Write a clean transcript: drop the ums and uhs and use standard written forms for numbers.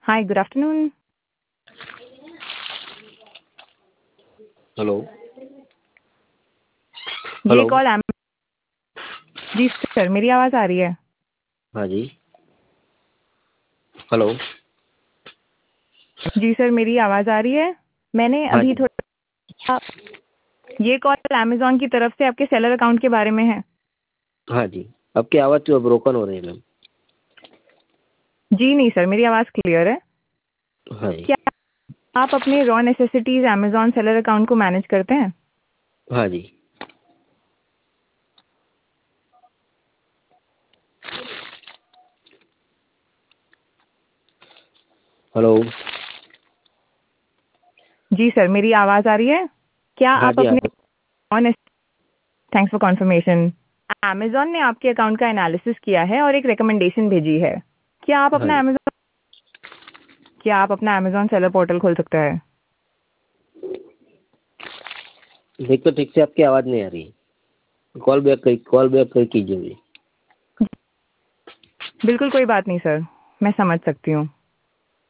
हाय, good afternoon. Hello. ये hello. Call जी sir, मेरी आवाज़ आ रही है? हाँ जी। हेलो। जी सर, मेरी आवाज़ आ रही है? मैंने हाँ अभी जी। थोड़ा ये कॉल अमेज़न की तरफ से आपके सेलर अकाउंट के बारे में है। हाँ जी। आपकी आवाज़ तो ब्रोकन हो रही है मैम। जी नहीं सर, मेरी आवाज़ क्लियर है। हाँ जी। क्या आप अपने raw necessities Amazon seller account को मैनेज करते हैं? हाँ जी। हेलो। जी सर, मेरी आवाज़ आ रही है? क्या हाँ आप जी। हाँ अपने जी। Thanks for confirmation. अमेज़न ने आपके अकाउंट का एनालिसिस किया है और एक रिकमेंडेशन भेजी है। क्या आप हाँ अपना जी। अमेज़न सेलर पोर्टल खोल सकते हैं? देखो ठीक से आपकी आवाज़ नहीं आ रही। कॉल बैक कीजिए मुझे। बिल्कुल कोई बात नहीं सर, मैं समझ सकती हूँ।